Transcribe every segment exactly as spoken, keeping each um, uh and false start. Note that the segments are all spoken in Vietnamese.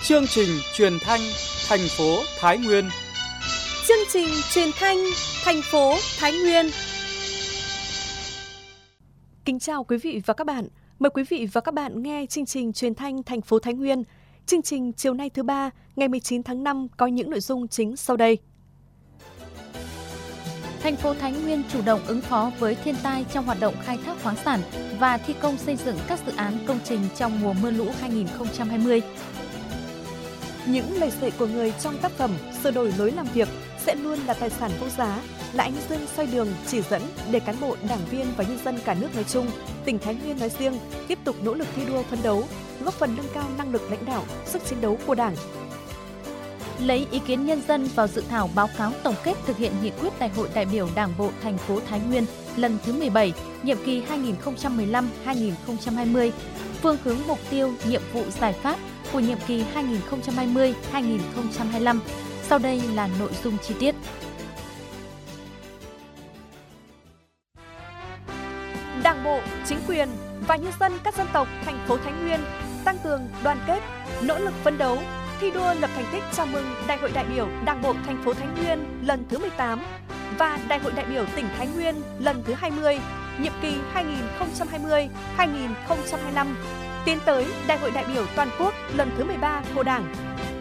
Chương trình truyền thanh thành phố Thái Nguyên. Chương trình truyền thanh thành phố Thái Nguyên. Kính chào quý vị và các bạn. Mời quý vị và các bạn nghe chương trình truyền thanh thành phố Thái Nguyên. Chương trình chiều nay thứ ba, ngày mười chín tháng năm có những nội dung chính sau đây. Thành phố Thái Nguyên chủ động ứng phó với thiên tai trong hoạt động khai thác khoáng sản và thi công xây dựng các dự án công trình trong mùa mưa lũ hai không hai không. Những lời dạy của người trong tác phẩm Sửa đổi lối làm việc sẽ luôn là tài sản vô giá, là ánh dương soi đường chỉ dẫn để cán bộ, đảng viên và nhân dân cả nước nói chung, tỉnh Thái Nguyên nói riêng tiếp tục nỗ lực thi đua phấn đấu, góp phần nâng cao năng lực lãnh đạo, sức chiến đấu của Đảng. Lấy ý kiến nhân dân vào dự thảo báo cáo tổng kết thực hiện nghị quyết Đại hội đại biểu Đảng bộ thành phố Thái Nguyên lần thứ mười bảy, nhiệm kỳ hai nghìn không trăm mười lăm đến hai nghìn không trăm hai mươi, phương hướng mục tiêu, nhiệm vụ giải pháp của nhiệm kỳ hai nghìn không trăm hai mươi đến hai nghìn không trăm hai mươi lăm. Sau đây là nội dung chi tiết. Đảng bộ, chính quyền và nhân dân các dân tộc thành phố Thái Nguyên tăng cường đoàn kết, nỗ lực phấn đấu, thi đua lập thành tích chào mừng Đại hội đại biểu Đảng bộ thành phố Thái Nguyên lần thứ mười tám và Đại hội đại biểu tỉnh Thái Nguyên lần thứ hai mươi, nhiệm kỳ hai nghìn không trăm hai mươi đến hai nghìn không trăm hai mươi lăm, tiến tới Đại hội đại biểu toàn quốc lần thứ mười ba của Đảng.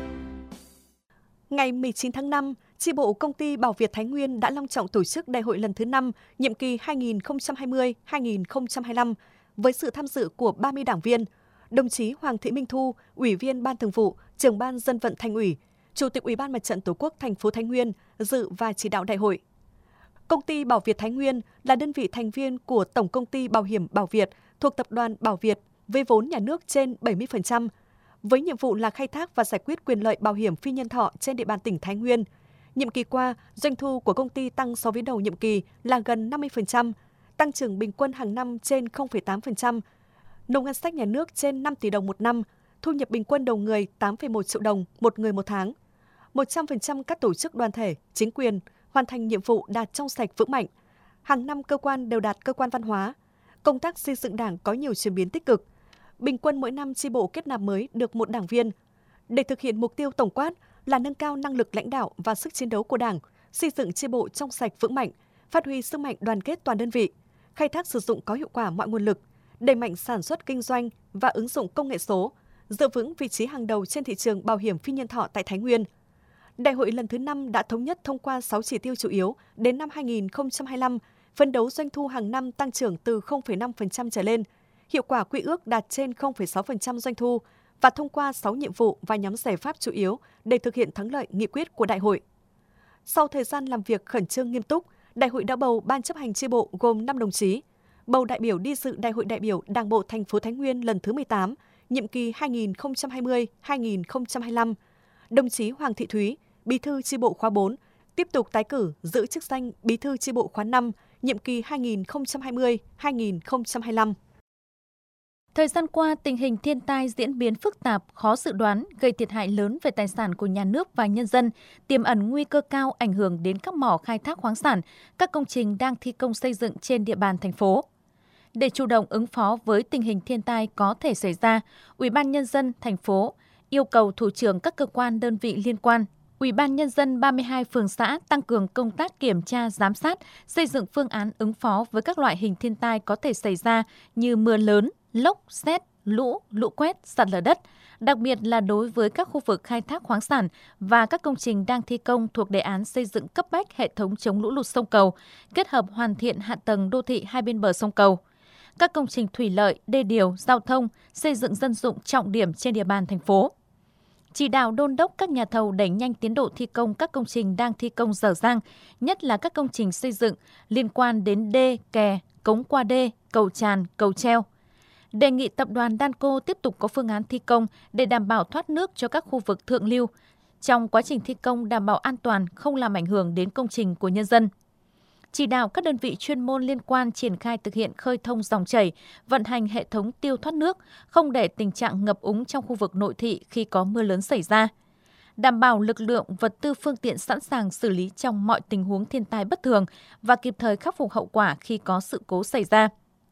Ngày mười chín tháng năm, chi bộ Công ty Bảo Việt Thái Nguyên đã long trọng tổ chức Đại hội lần thứ năm, nhiệm kỳ hai nghìn không trăm hai mươi đến hai nghìn không trăm hai mươi lăm, với sự tham dự của ba mươi đảng viên. Đồng chí Hoàng Thị Minh Thu, Ủy viên Ban Thường vụ, Trưởng ban Dân vận Thành ủy, Chủ tịch Ủy ban Mặt trận Tổ quốc thành phố Thái Nguyên dự và chỉ đạo đại hội. Công ty Bảo Việt Thái Nguyên là đơn vị thành viên của Tổng công ty Bảo hiểm Bảo Việt thuộc Tập đoàn Bảo Việt với vốn nhà nước trên bảy mươi phần trăm, với nhiệm vụ là khai thác và giải quyết quyền lợi bảo hiểm phi nhân thọ trên địa bàn tỉnh Thái Nguyên. Nhiệm kỳ qua, doanh thu của công ty tăng so với đầu nhiệm kỳ là gần năm mươi phần trăm, tăng trưởng bình quân hàng năm trên không phẩy tám phần trăm, nộp ngân sách nhà nước trên năm tỷ đồng một năm, thu nhập bình quân đầu người tám phẩy một triệu đồng một người một tháng. một trăm phần trăm các tổ chức đoàn thể, chính quyền hoàn thành nhiệm vụ đạt trong sạch vững mạnh. Hàng năm cơ quan đều đạt cơ quan văn hóa. Công tác xây dựng Đảng có nhiều chuyển biến tích cực. Bình quân mỗi năm chi bộ kết nạp mới được một đảng viên. Để thực hiện mục tiêu tổng quát là nâng cao năng lực lãnh đạo và sức chiến đấu của Đảng, xây dựng chi bộ trong sạch vững mạnh, phát huy sức mạnh đoàn kết toàn đơn vị, khai thác sử dụng có hiệu quả mọi nguồn lực, đẩy mạnh sản xuất kinh doanh và ứng dụng công nghệ số, giữ vững vị trí hàng đầu trên thị trường bảo hiểm phi nhân thọ tại Thái Nguyên. Đại hội lần thứ năm đã thống nhất thông qua sáu chỉ tiêu chủ yếu đến năm hai nghìn không trăm hai mươi lăm, phấn đấu doanh thu hàng năm tăng trưởng từ không phẩy năm phần trăm trở lên, hiệu quả quy ước đạt trên không phẩy sáu phần trăm doanh thu và thông qua sáu nhiệm vụ và nhóm giải pháp chủ yếu để thực hiện thắng lợi nghị quyết của đại hội. Sau thời gian làm việc khẩn trương nghiêm túc, đại hội đã bầu ban chấp hành chi bộ gồm năm đồng chí, bầu đại biểu đi dự Đại hội đại biểu Đảng bộ thành phố Thái Nguyên lần thứ mười tám, nhiệm kỳ hai nghìn không trăm hai mươi đến hai nghìn không trăm hai mươi lăm. Đồng chí Hoàng Thị Thúy, Bí thư chi bộ khóa bốn, tiếp tục tái cử giữ chức danh Bí thư chi bộ khóa năm, nhiệm kỳ hai nghìn không trăm hai mươi đến hai nghìn không trăm hai mươi lăm. Thời gian qua, tình hình thiên tai diễn biến phức tạp, khó dự đoán, gây thiệt hại lớn về tài sản của nhà nước và nhân dân, tiềm ẩn nguy cơ cao ảnh hưởng đến các mỏ khai thác khoáng sản, các công trình đang thi công xây dựng trên địa bàn thành phố. Để chủ động ứng phó với tình hình thiên tai có thể xảy ra, Ủy ban Nhân dân thành phố yêu cầu thủ trưởng các cơ quan đơn vị liên quan, Ủy ban Nhân dân ba mươi hai phường xã tăng cường công tác kiểm tra, giám sát, xây dựng phương án ứng phó với các loại hình thiên tai có thể xảy ra như mưa lớn, lốc, sét, lũ, lũ quét, sạt lở đất, đặc biệt là đối với các khu vực khai thác khoáng sản và các công trình đang thi công thuộc đề án xây dựng cấp bách hệ thống chống lũ lụt sông cầu, kết hợp hoàn thiện hạ tầng đô thị hai bên bờ sông cầu. Các công trình thủy lợi, đê điều, giao thông, xây dựng dân dụng trọng điểm trên địa bàn thành phố. Chỉ đạo đôn đốc các nhà thầu đẩy nhanh tiến độ thi công các công trình đang thi công dở dang, nhất là các công trình xây dựng liên quan đến đê, kè, cống qua đê, cầu tràn, cầu treo. Đề nghị tập đoàn Danco tiếp tục có phương án thi công để đảm bảo thoát nước cho các khu vực thượng lưu. Trong quá trình thi công đảm bảo an toàn, không làm ảnh hưởng đến công trình của nhân dân. Chỉ đạo các đơn vị chuyên môn liên quan triển khai thực hiện khơi thông dòng chảy, vận hành hệ thống tiêu thoát nước, không để tình trạng ngập úng trong khu vực nội thị khi có mưa lớn xảy ra. Đảm bảo lực lượng, vật tư phương tiện sẵn sàng xử lý trong mọi tình huống thiên tai bất thường và kịp thời khắc phục hậu quả khi có sự cố xảy ra.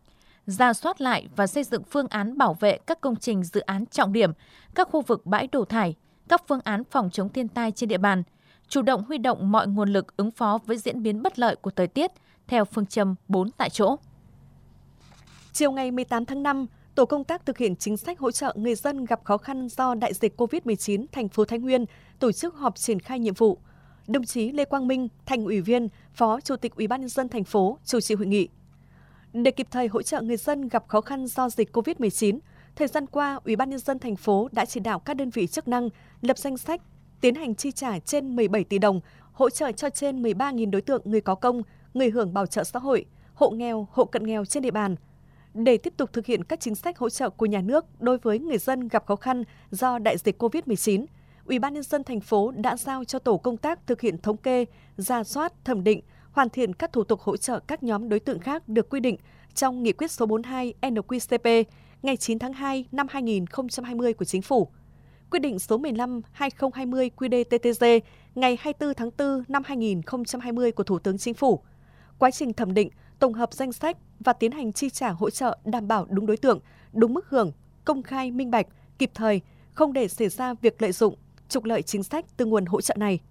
rà soát lại và xây dựng phương án bảo vệ các công trình dự án trọng điểm, các khu vực bãi đổ thải, các phương án phòng chống thiên tai trên địa bàn, chủ động huy động mọi nguồn lực ứng phó với diễn biến bất lợi của thời tiết theo phương châm bốn tại chỗ. Chiều ngày mười tám tháng năm, Tổ công tác thực hiện chính sách hỗ trợ người dân gặp khó khăn do đại dịch cô vít mười chín thành phố Thái Nguyên tổ chức họp triển khai nhiệm vụ. Đồng chí Lê Quang Minh, Thành ủy viên, Phó Chủ tịch Ủy ban nhân dân thành phố chủ trì hội nghị. Để kịp thời hỗ trợ người dân gặp khó khăn do dịch cô vít mười chín, thời gian qua, Ủy ban nhân dân thành phố đã chỉ đạo các đơn vị chức năng lập danh sách, tiến hành chi trả trên mười bảy tỷ đồng, hỗ trợ cho trên mười ba nghìn đối tượng người có công, người hưởng bảo trợ xã hội, hộ nghèo, hộ cận nghèo trên địa bàn. Để tiếp tục thực hiện các chính sách hỗ trợ của nhà nước đối với người dân gặp khó khăn do đại dịch cô vít mười chín, Ủy ban nhân dân thành phố đã giao cho tổ công tác thực hiện thống kê, rà soát, thẩm định, hoàn thiện các thủ tục hỗ trợ các nhóm đối tượng khác được quy định trong Nghị quyết số bốn mươi hai N Q C P ngày chín tháng hai năm hai nghìn không trăm hai mươi của Chính phủ, Quyết định số mười lăm trên hai nghìn không trăm hai mươi Q D T T G ngày hai mươi tư tháng tư năm hai nghìn không trăm hai mươi của Thủ tướng Chính phủ. Quá trình thẩm định, tổng hợp danh sách và tiến hành chi trả hỗ trợ đảm bảo đúng đối tượng, đúng mức hưởng, công khai, minh bạch, kịp thời, không để xảy ra việc lợi dụng, trục lợi chính sách từ nguồn hỗ trợ này.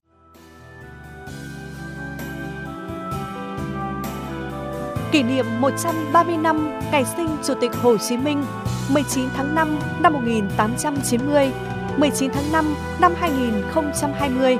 Kỷ niệm một trăm ba mươi năm ngày sinh Chủ tịch Hồ Chí Minh, mười chín tháng năm năm một nghìn tám trăm chín mươi, mười chín tháng năm năm hai nghìn không trăm hai mươi.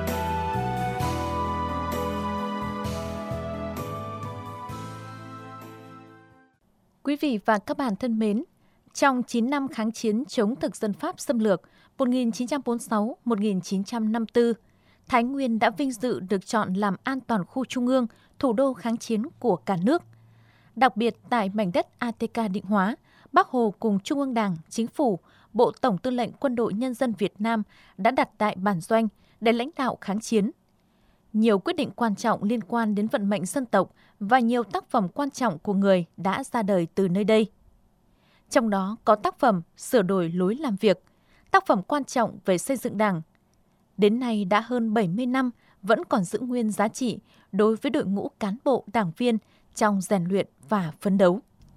Quý vị và các bạn thân mến, trong chín năm kháng chiến chống thực dân Pháp xâm lược một nghìn chín trăm bốn mươi sáu đến một nghìn chín trăm năm mươi tư, Thái Nguyên đã vinh dự được chọn làm an toàn khu trung ương, thủ đô kháng chiến của cả nước. Đặc biệt tại mảnh đất A T K Định Hóa, Bác Hồ cùng Trung ương Đảng, Chính phủ, Bộ Tổng tư lệnh Quân đội Nhân dân Việt Nam đã đặt tại bản doanh để lãnh đạo kháng chiến. Nhiều quyết định quan trọng liên quan đến vận mệnh dân tộc và nhiều tác phẩm quan trọng của người đã ra đời từ nơi đây. Trong đó có tác phẩm Sửa đổi lối làm việc, tác phẩm quan trọng về xây dựng Đảng. Đến nay đã hơn bảy mươi năm vẫn còn giữ nguyên giá trị đối với đội ngũ cán bộ đảng viên trong rèn luyện và phấn đấu.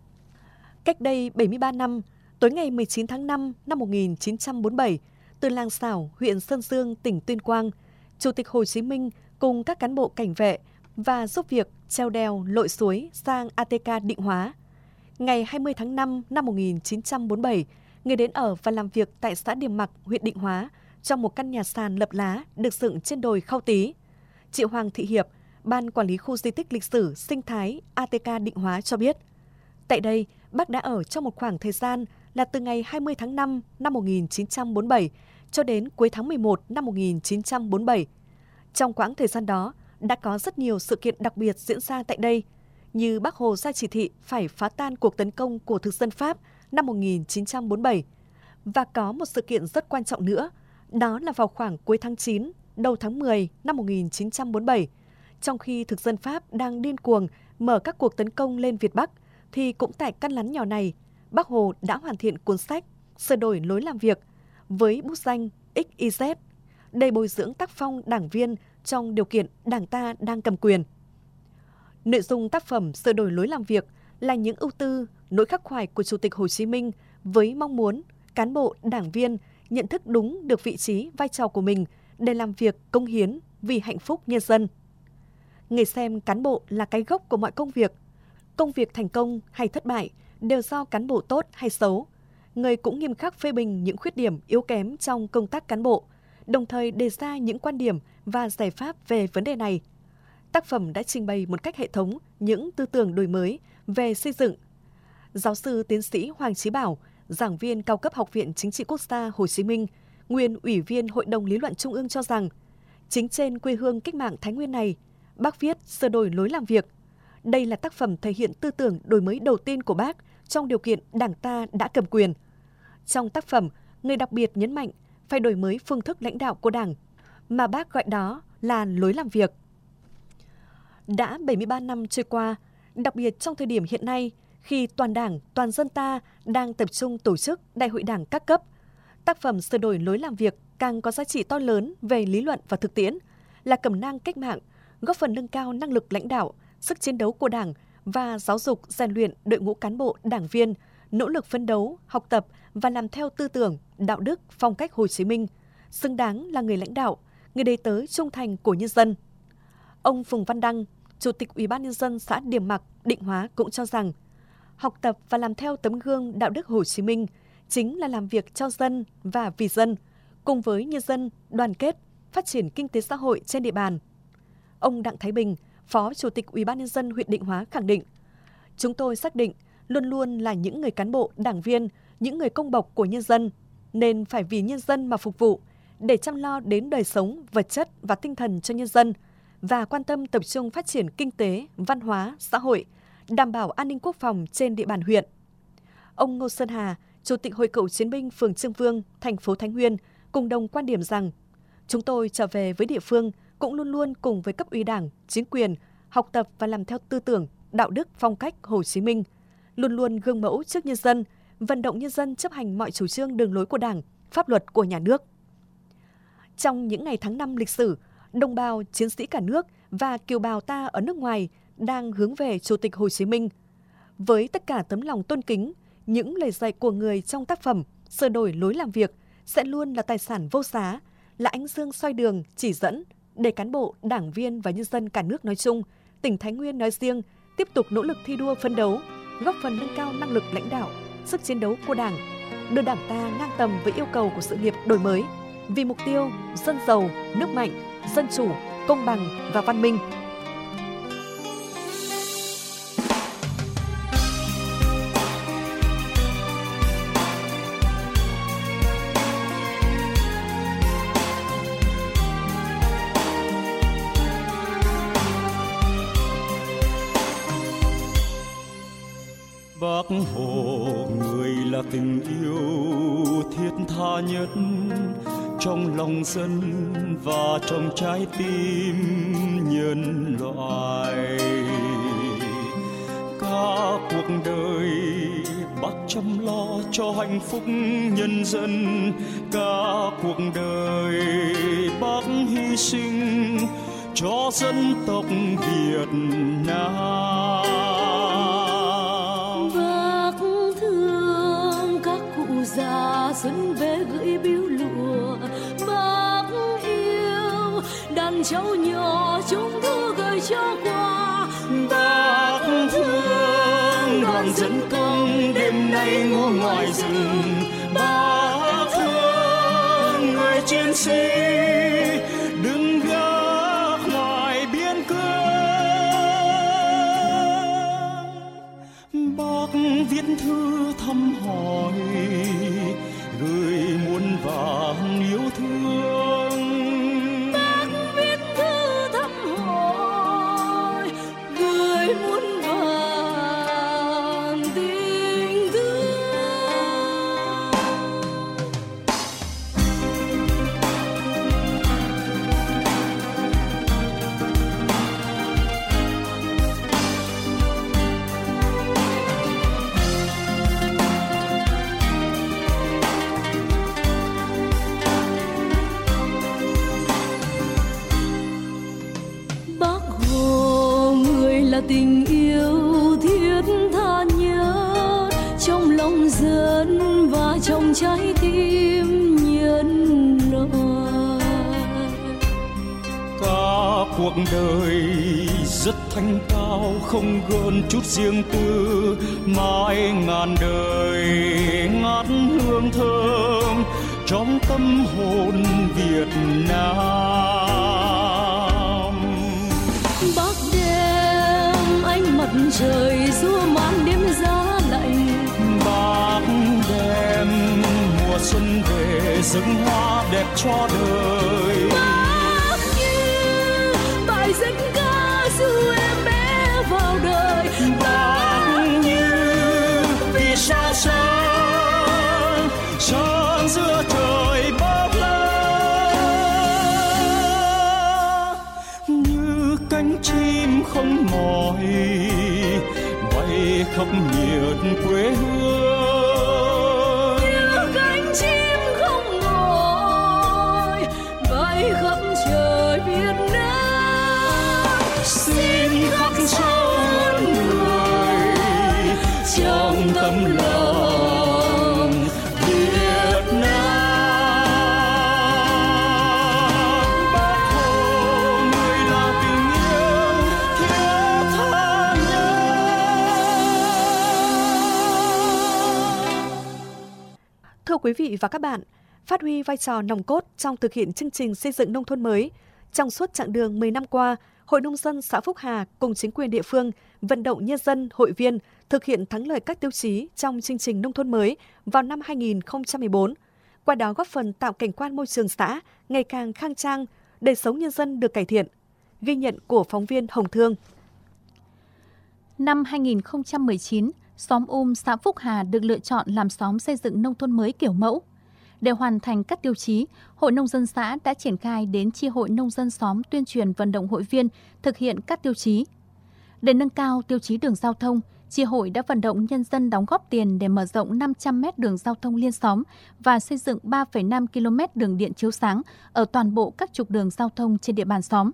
Cách đây bảy mươi ba năm, tối ngày mười chín tháng năm năm một nghìn chín trăm bốn mươi bảy, từ làng Sảo, huyện Sơn Dương, tỉnh Tuyên Quang, Chủ tịch Hồ Chí Minh cùng các cán bộ cảnh vệ và giúp việc treo đèo lội suối sang A T K Định Hóa. Ngày hai mươi tháng năm năm một nghìn chín trăm bốn mươi bảy, người đến ở và làm việc tại xã Điềm Mặc, huyện Định Hóa trong một căn nhà sàn lập lá được dựng trên đồi Khao Tý. Chị Hoàng Thị Hiệp, Ban Quản lý Khu Di tích Lịch sử Sinh thái A T K Định Hóa cho biết, tại đây, bác đã ở trong một khoảng thời gian là từ ngày hai mươi tháng năm năm một nghìn chín trăm bốn mươi bảy cho đến cuối tháng mười một năm một nghìn chín trăm bốn mươi bảy. Trong quãng thời gian đó, đã có rất nhiều sự kiện đặc biệt diễn ra tại đây, như Bác Hồ ra chỉ thị phải phá tan cuộc tấn công của thực dân Pháp năm một nghìn chín trăm bốn mươi bảy. Và có một sự kiện rất quan trọng nữa, đó là vào khoảng cuối tháng chín, đầu tháng mười năm một nghìn chín trăm bốn mươi bảy, trong khi thực dân Pháp đang điên cuồng mở các cuộc tấn công lên Việt Bắc, thì cũng tại căn lán nhỏ này, Bác Hồ đã hoàn thiện cuốn sách Sửa đổi lối làm việc với bút danh X Y Z, để bồi dưỡng tác phong đảng viên trong điều kiện Đảng ta đang cầm quyền. Nội dung tác phẩm Sửa đổi lối làm việc là những ưu tư, nỗi khắc khoải của Chủ tịch Hồ Chí Minh với mong muốn cán bộ, đảng viên nhận thức đúng được vị trí, vai trò của mình để làm việc cống hiến vì hạnh phúc nhân dân. Người xem cán bộ là cái gốc của mọi công việc. Công việc thành công hay thất bại đều do cán bộ tốt hay xấu. Người cũng nghiêm khắc phê bình những khuyết điểm yếu kém trong công tác cán bộ, đồng thời đề ra những quan điểm và giải pháp về vấn đề này. Tác phẩm đã trình bày một cách hệ thống những tư tưởng đổi mới về xây dựng. Giáo sư tiến sĩ Hoàng Chí Bảo, giảng viên cao cấp Học viện Chính trị Quốc gia Hồ Chí Minh, nguyên Ủy viên Hội đồng Lý luận Trung ương cho rằng, chính trên quê hương cách mạng Thái Nguyên này, bác viết Sửa đổi lối làm việc. Đây là tác phẩm thể hiện tư tưởng đổi mới đầu tiên của bác trong điều kiện Đảng ta đã cầm quyền. Trong tác phẩm, người đặc biệt nhấn mạnh phải đổi mới phương thức lãnh đạo của Đảng, mà bác gọi đó là lối làm việc. Đã bảy mươi ba năm trôi qua, đặc biệt trong thời điểm hiện nay, khi toàn Đảng, toàn dân ta đang tập trung tổ chức Đại hội Đảng các cấp, tác phẩm Sửa đổi lối làm việc càng có giá trị to lớn về lý luận và thực tiễn, là cẩm nang cách mạng, góp phần nâng cao năng lực lãnh đạo, sức chiến đấu của Đảng và giáo dục rèn luyện đội ngũ cán bộ, đảng viên, nỗ lực phấn đấu, học tập và làm theo tư tưởng, đạo đức, phong cách Hồ Chí Minh, xứng đáng là người lãnh đạo, người đầy tớ trung thành của nhân dân. Ông Phùng Văn Đăng, Chủ tịch Ủy ban Nhân dân xã Điểm Mặc, Định Hóa cũng cho rằng, học tập và làm theo tấm gương đạo đức Hồ Chí Minh chính là làm việc cho dân và vì dân, cùng với nhân dân đoàn kết, phát triển kinh tế xã hội trên địa bàn. Ông Đặng Thái Bình, Phó Chủ tịch Ủy ban Nhân dân huyện Định Hóa khẳng định, chúng tôi xác định luôn luôn là những người cán bộ, đảng viên, những người công bộc của nhân dân, nên phải vì nhân dân mà phục vụ, để chăm lo đến đời sống, vật chất và tinh thần cho nhân dân, và quan tâm tập trung phát triển kinh tế, văn hóa, xã hội, đảm bảo an ninh quốc phòng trên địa bàn huyện. Ông Ngô Sơn Hà, Chủ tịch Hội Cựu Chiến binh phường Trương Vương, thành phố Thái Nguyên, cùng đồng quan điểm rằng, chúng tôi trở về với địa phương cũng luôn luôn cùng với cấp ủy Đảng, chính quyền, học tập và làm theo tư tưởng, đạo đức, phong cách Hồ Chí Minh, luôn luôn gương mẫu trước nhân dân, vận động nhân dân chấp hành mọi chủ trương đường lối của Đảng, pháp luật của nhà nước. Trong những ngày tháng năm lịch sử, đồng bào, chiến sĩ cả nước và kiều bào ta ở nước ngoài đang hướng về Chủ tịch Hồ Chí Minh. Với tất cả tấm lòng tôn kính, những lời dạy của người trong tác phẩm sửa đổi lối làm việc sẽ luôn là tài sản vô giá, là ánh dương soi đường, chỉ dẫn để cán bộ, đảng viên và nhân dân cả nước nói chung, tỉnh Thái Nguyên nói riêng tiếp tục nỗ lực thi đua phấn đấu, góp phần nâng cao năng lực lãnh đạo, sức chiến đấu của Đảng, đưa Đảng ta ngang tầm với yêu cầu của sự nghiệp đổi mới, vì mục tiêu dân giàu, nước mạnh, dân chủ, công bằng và văn minh. Bác Hồ người là tình yêu thiết tha nhất trong lòng dân và trong trái tim nhân loại. Cả cuộc đời bác chăm lo cho hạnh phúc nhân dân, cả cuộc đời bác hy sinh cho dân tộc Việt Nam. Già xuân về gửi biếu lụa, bác yêu đàn cháu nhỏ chúng thu gửi cho quà. Bác thương đoàn dân công đêm nay ngủ ngoài rừng, bác thương người chiến sĩ đứng gác ngoài biên cương. Bác viết thư thăm hỏi, gửi muôn vàn yêu thương. Bác viết thư thăm hỏi, gửi muôn vàn tình thương. Là tình yêu thiết tha nhất trong lòng dân và trong trái tim nhân loại. Cả cuộc đời rất thanh cao, không gợn chút riêng tư, mãi ngàn đời ngát hương thơm trong tâm hồn Việt Nam. Bác ánh mặt trời xua màn đêm giá lạnh, bác đem mùa xuân về rừng hoa đẹp cho đời. Bác như bài dân ca ru em bé vào đời, bác như vì sao sáng sáng giữa trời bác lá, như cánh chim không mỏi bay khắp miền quê hương. Như cánh chim không mỏi bay khắp trời Việt Nam. Xin khắc sâu ơn người Thưa quý vị và các bạn, phát huy vai trò nòng cốt trong thực hiện chương trình xây dựng nông thôn mới, trong suốt chặng đường mười năm qua, Hội Nông dân xã Phúc Hà cùng chính quyền địa phương vận động nhân dân, hội viên thực hiện thắng lợi các tiêu chí trong chương trình nông thôn mới vào năm hai nghìn không trăm mười bốn. Qua đó góp phần tạo cảnh quan môi trường xã ngày càng khang trang, đời sống nhân dân được cải thiện. Ghi nhận của phóng viên Hồng Thương. Năm hai nghìn không trăm mười chín, xóm Um xã Phúc Hà được lựa chọn làm xóm xây dựng nông thôn mới kiểu mẫu. Để hoàn thành các tiêu chí, Hội Nông dân xã đã triển khai đến chi hội nông dân xóm tuyên truyền vận động hội viên thực hiện các tiêu chí. Để nâng cao tiêu chí đường giao thông, chi hội đã vận động nhân dân đóng góp tiền để mở rộng năm trăm mét đường giao thông liên xóm và xây dựng ba phẩy năm ki lô mét đường điện chiếu sáng ở toàn bộ các trục đường giao thông trên địa bàn xóm.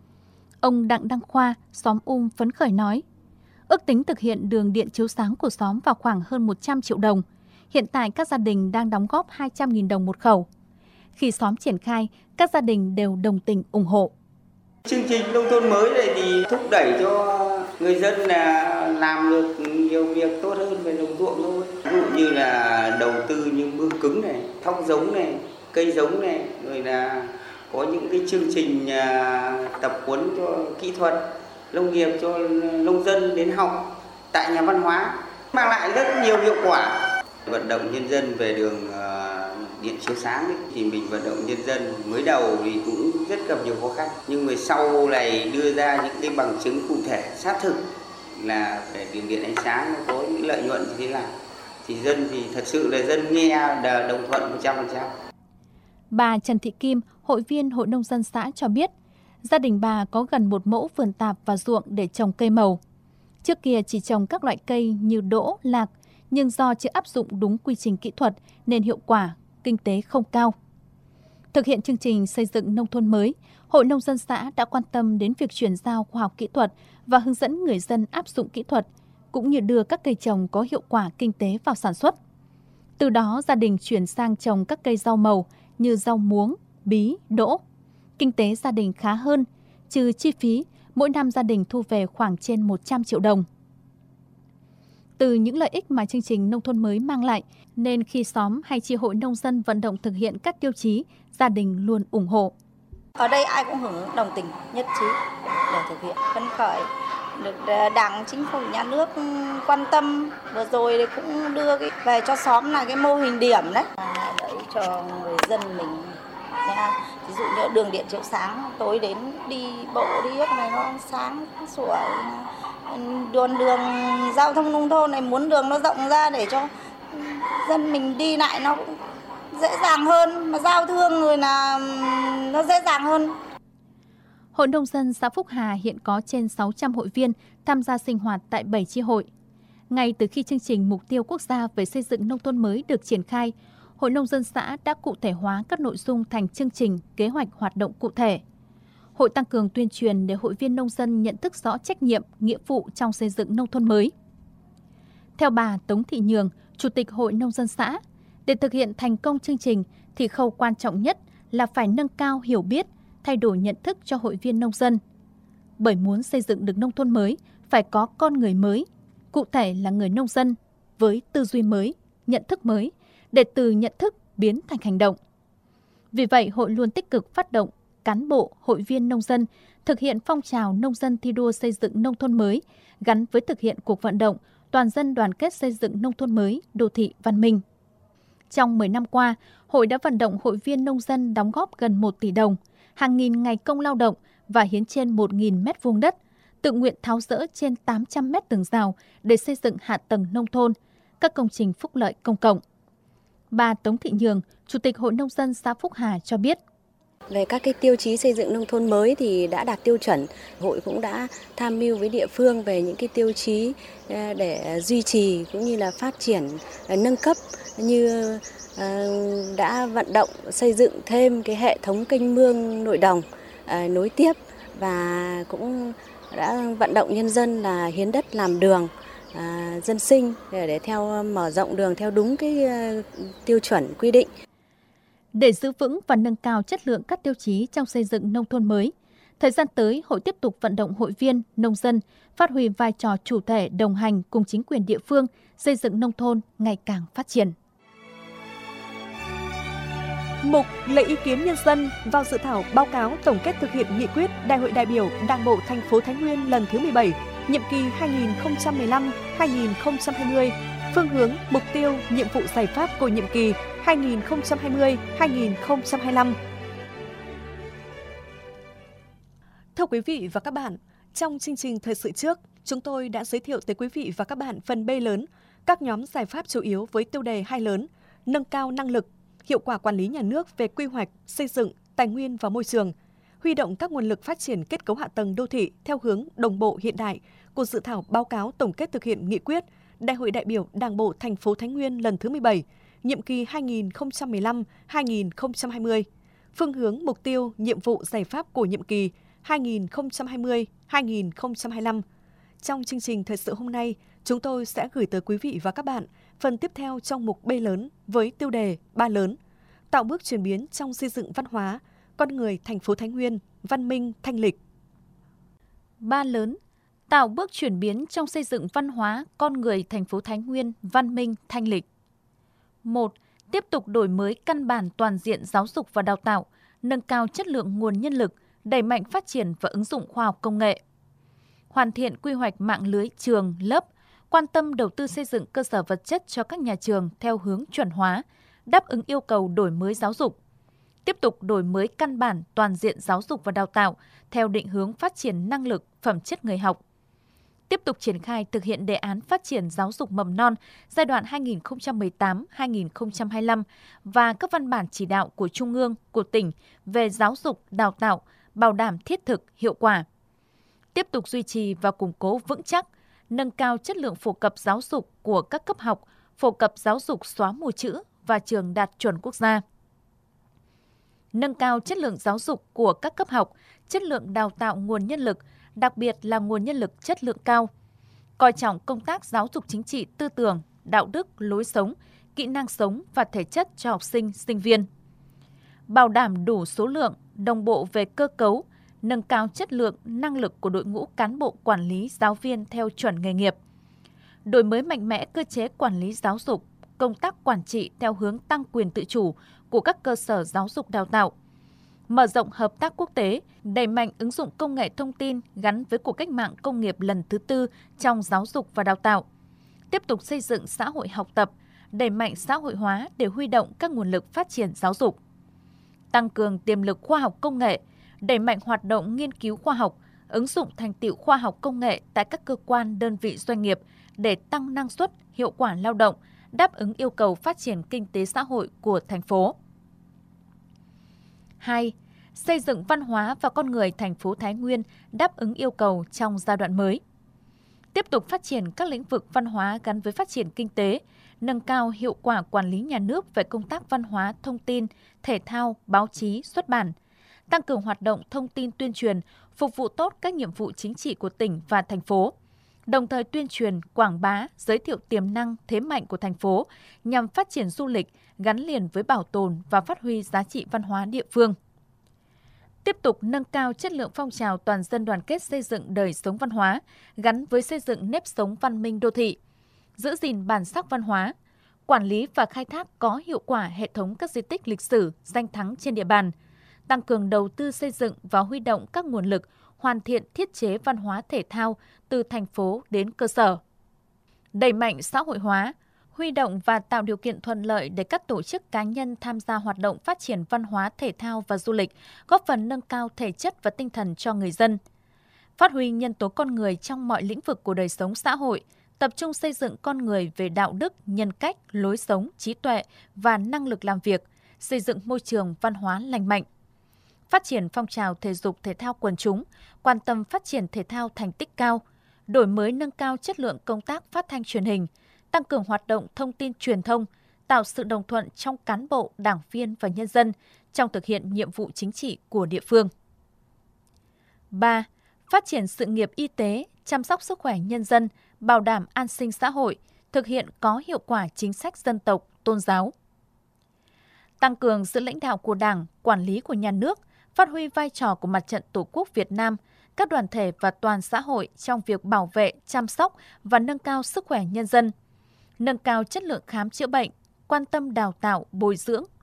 Ông Đặng Đăng Khoa, xóm Um phấn khởi nói, ước tính thực hiện đường điện chiếu sáng của xóm vào khoảng hơn một trăm triệu đồng. Hiện tại các gia đình đang đóng góp hai trăm nghìn đồng một khẩu. Khi xóm triển khai, các gia đình đều đồng tình ủng hộ. Chương trình nông thôn mới này thì thúc đẩy cho người dân là làm được nhiều việc tốt hơn về đồng ruộng thôi. Ví dụ như là đầu tư những mương cứng này, thóc giống này, cây giống này, rồi là có những cái chương trình tập huấn cho kỹ thuật nông nghiệp cho nông dân đến học tại nhà văn hóa, mang lại rất nhiều hiệu quả. Vận động nhân dân về đường uh, điện chiếu sáng ấy, thì mình vận động nhân dân mới đầu thì cũng rất gặp nhiều khó khăn, nhưng mà sau này đưa ra những cái bằng chứng cụ thể xác thực là về đường điện ánh sáng nó có những lợi nhuận như thế nào thì dân thì thật sự là dân nghe đồng thuận một trăm phần trăm. Bà Trần Thị Kim, hội viên Hội Nông dân xã cho biết, gia đình bà có gần một mẫu vườn tạp và ruộng để trồng cây màu. Trước kia chỉ trồng các loại cây như đỗ, lạc, nhưng do chưa áp dụng đúng quy trình kỹ thuật nên hiệu quả kinh tế không cao. Thực hiện chương trình xây dựng nông thôn mới, Hội Nông dân xã đã quan tâm đến việc chuyển giao khoa học kỹ thuật và hướng dẫn người dân áp dụng kỹ thuật, cũng như đưa các cây trồng có hiệu quả kinh tế vào sản xuất. Từ đó, gia đình chuyển sang trồng các cây rau màu như rau muống, bí, đỗ. Kinh tế gia đình khá hơn, trừ chi phí, mỗi năm gia đình thu về khoảng trên một trăm triệu đồng. Từ những lợi ích mà chương trình nông thôn mới mang lại, nên khi xóm hay chi hội nông dân vận động thực hiện các tiêu chí, gia đình luôn ủng hộ. Ở đây ai cũng hưởng đồng tình, nhất trí để thực hiện, phấn khởi. Được Đảng, Chính phủ, Nhà nước quan tâm, vừa rồi thì cũng đưa cái về cho xóm là cái mô hình điểm đấy, để cho người dân mình nha. Ví dụ như đường điện chiếu sáng, tối đến đi bộ đi ếch này nó sáng sủa. Đường đường giao thông nông thôn này muốn đường nó rộng ra để cho dân mình đi lại nó cũng dễ dàng hơn, mà giao thương rồi là nó dễ dàng hơn. Hội Nông dân xã Phúc Hà hiện có trên sáu trăm hội viên tham gia sinh hoạt tại bảy chi hội. Ngay từ khi chương trình Mục tiêu Quốc gia về xây dựng nông thôn mới được triển khai, Hội Nông dân xã đã cụ thể hóa các nội dung thành chương trình, kế hoạch hoạt động cụ thể. Hội tăng cường tuyên truyền để hội viên nông dân nhận thức rõ trách nhiệm, nghĩa vụ trong xây dựng nông thôn mới. Theo bà Tống Thị Nhường, Chủ tịch Hội Nông dân xã, để thực hiện thành công chương trình thì khâu quan trọng nhất là phải nâng cao hiểu biết, thay đổi nhận thức cho hội viên nông dân. Bởi muốn xây dựng được nông thôn mới, phải có con người mới, cụ thể là người nông dân, với tư duy mới, nhận thức mới, để từ nhận thức biến thành hành động. Vì vậy, hội luôn tích cực phát động cán bộ, hội viên nông dân thực hiện phong trào nông dân thi đua xây dựng nông thôn mới, gắn với thực hiện cuộc vận động toàn dân đoàn kết xây dựng nông thôn mới, đô thị văn minh. Trong mười năm qua, hội đã vận động hội viên nông dân đóng góp gần một tỷ đồng, hàng nghìn ngày công lao động và hiến trên một nghìn mét vuông đất, tự nguyện tháo dỡ trên tám trăm mét tường rào để xây dựng hạ tầng nông thôn, các công trình phúc lợi công cộng. Bà Tống Thị Nhường, Chủ tịch Hội Nông dân xã Phúc Hà cho biết. Về các cái tiêu chí xây dựng nông thôn mới thì đã đạt tiêu chuẩn. Hội cũng đã tham mưu với địa phương về những cái tiêu chí để duy trì cũng như là phát triển, nâng cấp, như đã vận động xây dựng thêm cái hệ thống kênh mương nội đồng nối tiếp, và cũng đã vận động nhân dân là hiến đất làm đường dân sinh để, để theo mở rộng đường theo đúng cái tiêu chuẩn quy định. Để giữ vững và nâng cao chất lượng các tiêu chí trong xây dựng nông thôn mới, thời gian tới, hội tiếp tục vận động hội viên, nông dân phát huy vai trò chủ thể đồng hành cùng chính quyền địa phương xây dựng nông thôn ngày càng phát triển. Mục lấy ý kiến nhân dân vào dự thảo báo cáo tổng kết thực hiện nghị quyết Đại hội đại biểu Đảng bộ thành phố Thái Nguyên lần thứ mười bảy, nhiệm kỳ hai nghìn không trăm mười lăm đến hai nghìn không trăm hai mươi, phương hướng, mục tiêu, nhiệm vụ giải pháp của nhiệm kỳ hai nghìn không trăm hai mươi đến hai nghìn không trăm hai mươi lăm. Thưa quý vị và các bạn, trong chương trình thời sự trước, chúng tôi đã giới thiệu tới quý vị và các bạn phần B lớn, các nhóm giải pháp chủ yếu với tiêu đề hai lớn, nâng cao năng lực, hiệu quả quản lý nhà nước về quy hoạch, xây dựng, tài nguyên và môi trường, huy động các nguồn lực phát triển kết cấu hạ tầng đô thị theo hướng đồng bộ hiện đại của dự thảo báo cáo tổng kết thực hiện nghị quyết Đại hội đại biểu Đảng bộ thành phố Thái Nguyên lần thứ mười bảy, nhiệm kỳ hai nghìn không trăm mười lăm đến hai nghìn không trăm hai mươi, phương hướng, mục tiêu, nhiệm vụ giải pháp của nhiệm kỳ hai nghìn không trăm hai mươi đến hai nghìn không trăm hai mươi lăm. Trong chương trình thời sự hôm nay, chúng tôi sẽ gửi tới quý vị và các bạn phần tiếp theo trong mục B lớn với tiêu đề ba lớn, tạo bước chuyển biến trong xây dựng văn hóa, con người thành phố Thái Nguyên, văn minh, thanh lịch. Ba lớn, tạo bước chuyển biến trong xây dựng văn hóa, con người thành phố Thái Nguyên, văn minh, thanh lịch. một. Tiếp tục đổi mới căn bản toàn diện giáo dục và đào tạo, nâng cao chất lượng nguồn nhân lực, đẩy mạnh phát triển và ứng dụng khoa học công nghệ. Hoàn thiện quy hoạch mạng lưới trường, lớp, quan tâm đầu tư xây dựng cơ sở vật chất cho các nhà trường theo hướng chuẩn hóa, đáp ứng yêu cầu đổi mới giáo dục. Tiếp tục đổi mới căn bản toàn diện giáo dục và đào tạo theo định hướng phát triển năng lực, phẩm chất người học. Tiếp tục triển khai thực hiện đề án phát triển giáo dục mầm non giai đoạn hai nghìn không trăm mười tám đến hai nghìn không trăm hai mươi lăm và các văn bản chỉ đạo của Trung ương, của tỉnh về giáo dục, đào tạo, bảo đảm thiết thực, hiệu quả. Tiếp tục duy trì và củng cố vững chắc, nâng cao chất lượng phổ cập giáo dục của các cấp học, phổ cập giáo dục xóa mù chữ và trường đạt chuẩn quốc gia. Nâng cao chất lượng giáo dục của các cấp học, chất lượng đào tạo nguồn nhân lực, đặc biệt là nguồn nhân lực chất lượng cao. Coi trọng công tác giáo dục chính trị tư tưởng, đạo đức, lối sống, kỹ năng sống và thể chất cho học sinh, sinh viên. Bảo đảm đủ số lượng, đồng bộ về cơ cấu, nâng cao chất lượng, năng lực của đội ngũ cán bộ quản lý giáo viên theo chuẩn nghề nghiệp. Đổi mới mạnh mẽ cơ chế quản lý giáo dục, công tác quản trị theo hướng tăng quyền tự chủ của các cơ sở giáo dục đào tạo. Mở rộng hợp tác quốc tế, đẩy mạnh ứng dụng công nghệ thông tin gắn với cuộc cách mạng công nghiệp lần thứ tư trong giáo dục và đào tạo. Tiếp tục xây dựng xã hội học tập, đẩy mạnh xã hội hóa để huy động các nguồn lực phát triển giáo dục. Tăng cường tiềm lực khoa học công nghệ, đẩy mạnh hoạt động nghiên cứu khoa học, ứng dụng thành tựu khoa học công nghệ tại các cơ quan, đơn vị doanh nghiệp để tăng năng suất, hiệu quả lao động, đáp ứng yêu cầu phát triển kinh tế xã hội của thành phố. hai. Xây dựng văn hóa và con người thành phố Thái Nguyên đáp ứng yêu cầu trong giai đoạn mới. Tiếp tục phát triển các lĩnh vực văn hóa gắn với phát triển kinh tế, nâng cao hiệu quả quản lý nhà nước về công tác văn hóa, thông tin, thể thao, báo chí, xuất bản, tăng cường hoạt động thông tin tuyên truyền, phục vụ tốt các nhiệm vụ chính trị của tỉnh và thành phố, đồng thời tuyên truyền, quảng bá, giới thiệu tiềm năng, thế mạnh của thành phố nhằm phát triển du lịch gắn liền với bảo tồn và phát huy giá trị văn hóa địa phương. Tiếp tục nâng cao chất lượng phong trào toàn dân đoàn kết xây dựng đời sống văn hóa gắn với xây dựng nếp sống văn minh đô thị, giữ gìn bản sắc văn hóa, quản lý và khai thác có hiệu quả hệ thống các di tích lịch sử, danh thắng trên địa bàn, tăng cường đầu tư xây dựng và huy động các nguồn lực, hoàn thiện thiết chế văn hóa thể thao từ thành phố đến cơ sở. Đẩy mạnh xã hội hóa, huy động và tạo điều kiện thuận lợi để các tổ chức cá nhân tham gia hoạt động phát triển văn hóa thể thao và du lịch, góp phần nâng cao thể chất và tinh thần cho người dân. Phát huy nhân tố con người trong mọi lĩnh vực của đời sống xã hội, tập trung xây dựng con người về đạo đức, nhân cách, lối sống, trí tuệ và năng lực làm việc, xây dựng môi trường văn hóa lành mạnh. Phát triển phong trào thể dục thể thao quần chúng, quan tâm phát triển thể thao thành tích cao, đổi mới nâng cao chất lượng công tác phát thanh truyền hình, tăng cường hoạt động thông tin truyền thông, tạo sự đồng thuận trong cán bộ, đảng viên và nhân dân trong thực hiện nhiệm vụ chính trị của địa phương. ba. Phát triển sự nghiệp y tế, chăm sóc sức khỏe nhân dân, bảo đảm an sinh xã hội, thực hiện có hiệu quả chính sách dân tộc, tôn giáo. Tăng cường sự lãnh đạo của Đảng, quản lý của nhà nước, phát huy vai trò của Mặt trận Tổ quốc Việt Nam, các đoàn thể và toàn xã hội trong việc bảo vệ, chăm sóc và nâng cao sức khỏe nhân dân, nâng cao chất lượng khám chữa bệnh, quan tâm đào tạo, bồi dưỡng,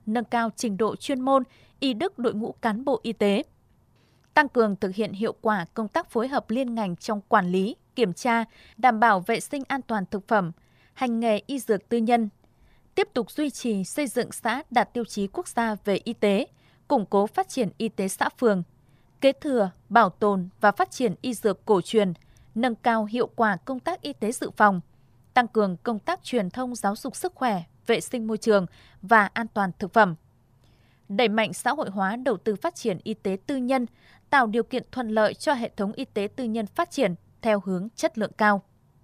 nâng cao trình độ chuyên môn, y đức đội ngũ cán bộ y tế. Tăng cường thực hiện hiệu quả công tác phối hợp liên ngành trong quản lý, kiểm tra, đảm bảo vệ sinh an toàn thực phẩm, hành nghề y dược tư nhân. Tiếp tục duy trì xây dựng xã đạt tiêu chí quốc gia về y tế, củng cố phát triển y tế xã phường, kế thừa, bảo tồn và phát triển y dược cổ truyền, nâng cao hiệu quả công tác y tế dự phòng, tăng cường công tác truyền thông giáo dục sức khỏe, vệ sinh môi trường và an toàn thực phẩm. Đẩy mạnh xã hội hóa đầu tư phát triển y tế tư nhân, tạo điều kiện thuận lợi cho hệ thống y tế tư nhân phát triển theo hướng chất lượng cao.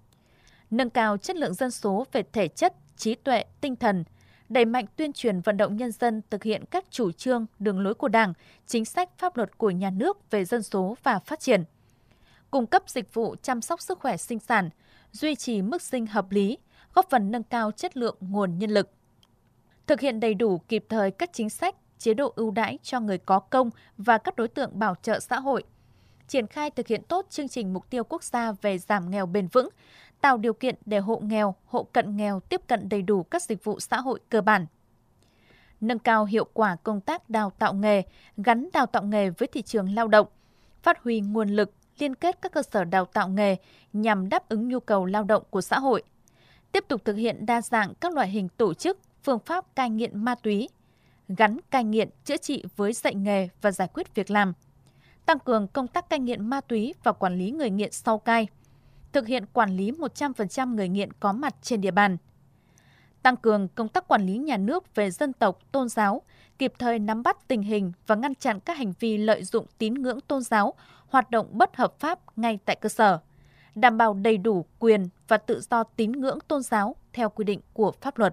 Nâng cao chất lượng dân số về thể chất, trí tuệ, tinh thần, đẩy mạnh tuyên truyền vận động nhân dân thực hiện các chủ trương, đường lối của Đảng, chính sách pháp luật của nhà nước về dân số và phát triển. Cung cấp dịch vụ chăm sóc sức khỏe sinh sản, duy trì mức sinh hợp lý, góp phần nâng cao chất lượng nguồn nhân lực. Thực hiện đầy đủ kịp thời các chính sách, chế độ ưu đãi cho người có công và các đối tượng bảo trợ xã hội. Triển khai thực hiện tốt chương trình mục tiêu quốc gia về giảm nghèo bền vững, tạo điều kiện để hộ nghèo, hộ cận nghèo tiếp cận đầy đủ các dịch vụ xã hội cơ bản. Nâng cao hiệu quả công tác đào tạo nghề, gắn đào tạo nghề với thị trường lao động, phát huy nguồn lực, liên kết các cơ sở đào tạo nghề nhằm đáp ứng nhu cầu lao động của xã hội. Tiếp tục thực hiện đa dạng các loại hình tổ chức, phương pháp cai nghiện ma túy, gắn cai nghiện, chữa trị với dạy nghề và giải quyết việc làm. Tăng cường công tác cai nghiện ma túy và quản lý người nghiện sau cai. Thực hiện quản lý một trăm phần trăm người nghiện có mặt trên địa bàn. Tăng cường công tác quản lý nhà nước về dân tộc, tôn giáo, kịp thời nắm bắt tình hình và ngăn chặn các hành vi lợi dụng tín ngưỡng tôn giáo, hoạt động bất hợp pháp ngay tại cơ sở, đảm bảo đầy đủ quyền và tự do tín ngưỡng tôn giáo theo quy định của pháp luật.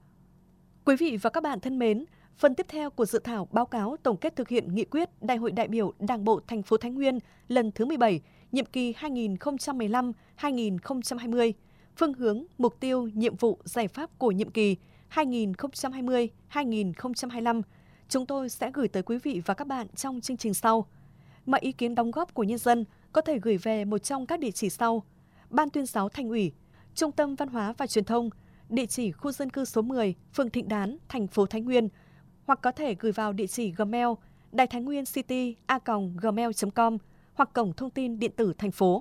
Quý vị và các bạn thân mến, phần tiếp theo của dự thảo báo cáo tổng kết thực hiện nghị quyết Đại hội đại biểu Đảng bộ thành phố Thái Nguyên lần thứ mười bảy, nhiệm kỳ hai nghìn không trăm mười lăm đến hai nghìn không trăm hai mươi, phương hướng, mục tiêu, nhiệm vụ, giải pháp của nhiệm kỳ hai nghìn không trăm hai mươi đến hai nghìn không trăm hai mươi lăm, chúng tôi sẽ gửi tới quý vị và các bạn trong chương trình sau. Mọi ý kiến đóng góp của nhân dân có thể gửi về một trong các địa chỉ sau: Ban tuyên giáo Thành ủy, Trung tâm Văn hóa và Truyền thông, địa chỉ khu dân cư số mười, phường Thịnh Đán, thành phố Thái Nguyên, hoặc có thể gửi vào địa chỉ Gmail đài thái nguyên city a còng gmail chấm com hoặc cổng thông tin điện tử thành phố.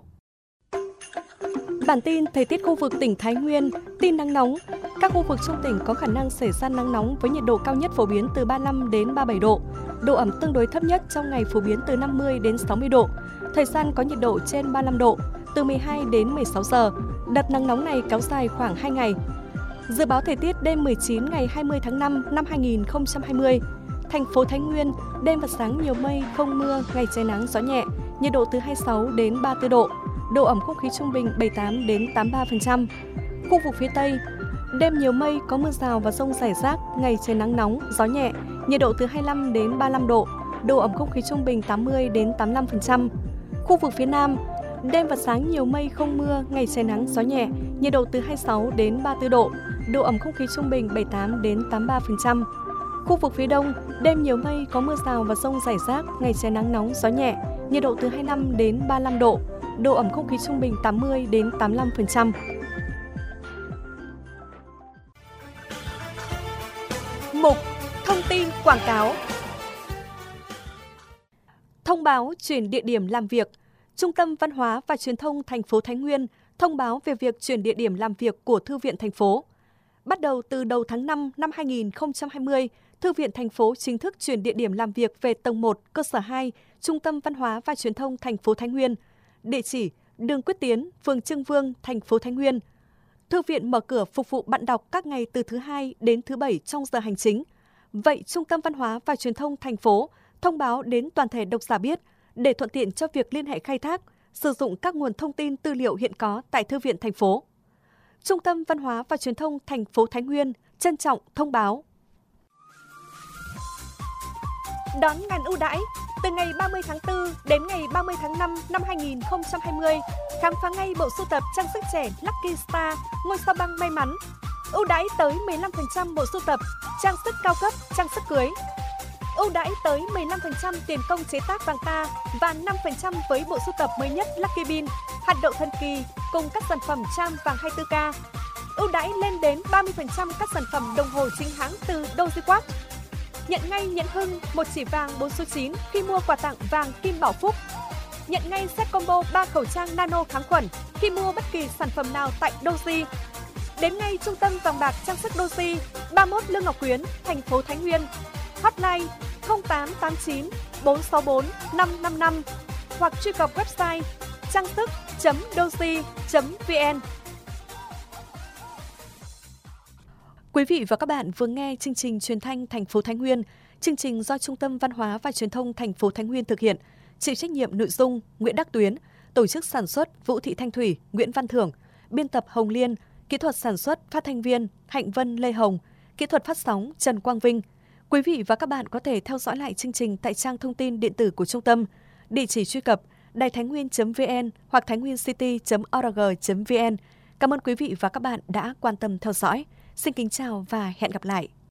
Bản tin thời tiết khu vực tỉnh Thái Nguyên, tin nắng nóng. Các khu vực trong tỉnh có khả năng xảy ra nắng nóng với nhiệt độ cao nhất phổ biến từ ba mươi lăm đến ba mươi bảy độ. Độ ẩm tương đối thấp nhất trong ngày phổ biến từ năm mươi đến sáu mươi độ. Thời gian có nhiệt độ trên ba mươi lăm độ, từ mười hai đến mười sáu giờ. Đợt nắng nóng này kéo dài khoảng hai ngày. Dự báo thời tiết đêm mười chín ngày hai mươi tháng năm năm hai nghìn không trăm hai mươi. Thành phố Thái Nguyên, đêm và sáng nhiều mây, không mưa, ngày trời nắng, gió nhẹ, nhiệt độ từ hai mươi sáu đến ba mươi tư độ. Độ ẩm không khí trung bình bảy mươi tám đến tám mươi ba phần trăm. Khu vực phía Tây, đêm nhiều mây, có mưa rào và dông rải rác, ngày trời nắng nóng, gió nhẹ, nhiệt độ từ hai mươi lăm đến ba mươi lăm độ, độ ẩm không khí trung bình tám mươi đến tám mươi lăm phần trăm. Khu vực phía Nam, đêm và sáng nhiều mây, không mưa, ngày trời nắng, gió nhẹ, nhiệt độ từ hai mươi sáu đến ba mươi tư độ, độ ẩm không khí trung bình bảy mươi tám đến tám mươi ba phần trăm. Khu vực phía Đông, đêm nhiều mây, có mưa rào và dông rải rác, ngày trời nắng nóng, gió nhẹ, nhiệt độ từ hai mươi lăm đến ba mươi lăm độ, độ ẩm không khí trung bình tám mươi đến tám mươi lăm phần trăm. Mục thông tin quảng cáo. Thông báo chuyển địa điểm làm việc. Trung tâm Văn hóa và Truyền thông thành phố Thái Nguyên thông báo về việc chuyển địa điểm làm việc của Thư viện thành phố. Bắt đầu từ đầu tháng năm năm hai nghìn không trăm hai mươi, Thư viện thành phố chính thức chuyển địa điểm làm việc về tầng một, cơ sở hai, Trung tâm Văn hóa và Truyền thông thành phố Thái Nguyên. Địa chỉ: đường Quyết Tiến, phường Trưng Vương, thành phố Thái Nguyên. Thư viện mở cửa phục vụ bạn đọc các ngày từ thứ hai đến thứ bảy trong giờ hành chính. Vậy Trung tâm Văn hóa và Truyền thông thành phố thông báo đến toàn thể độc giả biết để thuận tiện cho việc liên hệ khai thác, sử dụng các nguồn thông tin tư liệu hiện có tại Thư viện thành phố. Trung tâm Văn hóa và Truyền thông thành phố Thái Nguyên trân trọng thông báo. Đón ngàn ưu đãi từ ngày ba mươi tháng tư đến ngày ba mươi tháng năm năm hai nghìn không trăm hai mươi. Khám phá ngay bộ sưu tập trang sức trẻ Lucky Star, ngôi sao băng may mắn. Ưu đãi tới mười lăm phần trăm bộ sưu tập trang sức cao cấp, trang sức cưới. Ưu đãi tới mười lăm phần trăm tiền công chế tác vàng ta và năm phần trăm với bộ sưu tập mới nhất Lucky Bean, hạt đậu thần kỳ cùng các sản phẩm charm vàng hai mươi tư ca. Ưu đãi lên đến ba mươi phần trăm các sản phẩm đồng hồ chính hãng từ Doji Watch. Nhận ngay nhẫn hưng một chỉ vàng bốn số chín khi mua quà tặng vàng Kim Bảo Phúc. Nhận ngay set combo ba khẩu trang nano kháng khuẩn khi mua bất kỳ sản phẩm nào tại Doji. Đến ngay trung tâm vàng bạc trang sức Doji, ba mươi mốt Lương Ngọc Quyến, thành phố Thái Nguyên. Hotline không tám tám chín bốn sáu bốn năm năm năm hoặc truy cập website trang sức chấm doji chấm vn. Quý vị và các bạn vừa nghe chương trình truyền thanh thành phố Thái Nguyên. Chương trình do Trung tâm Văn hóa và Truyền thông thành phố Thái Nguyên thực hiện. Chịu trách nhiệm nội dung Nguyễn Đắc Tuyến, tổ chức sản xuất Vũ Thị Thanh Thủy, Nguyễn Văn Thưởng, biên tập Hồng Liên, kỹ thuật sản xuất phát thanh viên Hạnh Vân Lê Hồng, kỹ thuật phát sóng Trần Quang Vinh. Quý vị và các bạn có thể theo dõi lại chương trình tại trang thông tin điện tử của trung tâm. Địa chỉ truy cập đài thái nguyên chấm vn hoặc thái nguyên city chấm org chấm vn. Cảm ơn quý vị và các bạn đã quan tâm theo dõi. Xin kính chào và hẹn gặp lại.